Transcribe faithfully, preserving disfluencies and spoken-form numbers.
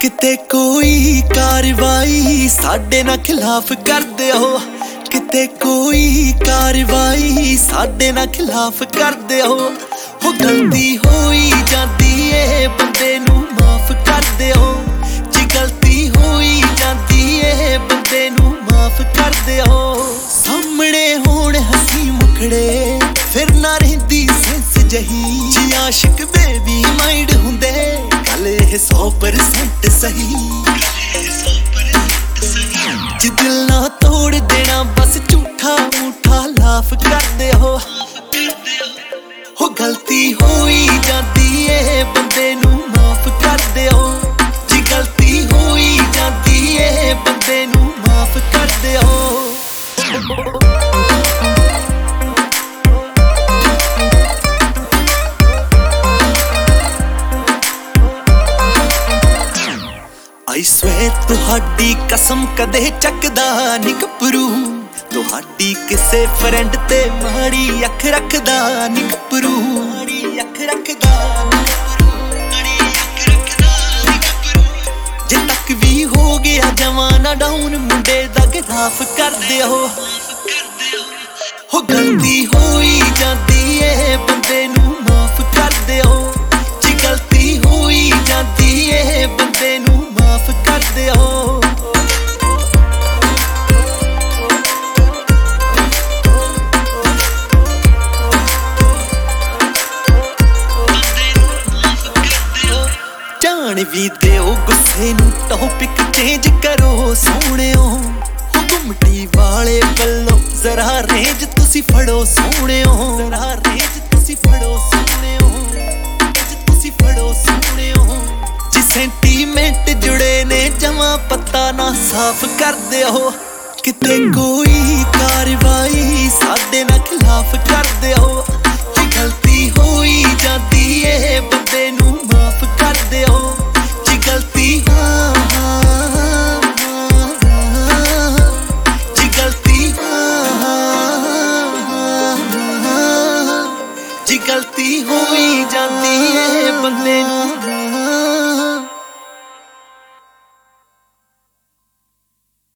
किते कोई कार्रवाई साडे ना खिलाफ कर दियो, किते कोई कार्रवाई साडे ना खिलाफ कर दियो। हो गलती होई जाती है बंदे नू माफ कर दियो, जी गलती होई जाती है बंदे नू माफ कर दियो। सामने होण हसी मुखड़े फिर ना रहिंदी सेंस जही, जी आशिक बेबी माइंड हुंदे गल ये सौ परसेंट सही। जी दिल ना तोड़ देना बस झूठा मूठा लाफ कर दे हो। हो गलती होई जाती है बंदे नू माफ कर दे हो, जी गलती होई जाती है बंदे नू माफ कर दे हो। आई स्वेर तुहाडी कसम कदे चकदा नी गभरू, तुहाडी किसे फ्रेंड ते माड़ी अख रखदा नी गभरू, माड़ी अख रखदा जे तक भी हो गया जमाना डाउन मुंडे दा गिलाफ कर दियो। हो गलती होई जाती है बंदे नू माफ कर दियो, जी गलती होई जाती है बंदे नू माफ कर दियो। जान भी दियो गुस्से नू टॉपिक चेंज करो सोहणियो, गुमटी वाले बल्लो जरा रेंज तुसी फड़ो सोहणियो, जरा रेंज तुसी फड़ो सोहणियो, रेंज तुसी फड़ो सोहणियो। जी सेंटीमेंट जुड़े ने जमा पता ना साफ कर दियो, किते कोई कार्रवाई साडे ना खिलाफ कर दियो। गलती होई जाती है बंदे नू माफ कर दियो, जी गलती हाँ हाँ जी गलती हाँ जी गलती होई जाती है बंदे नू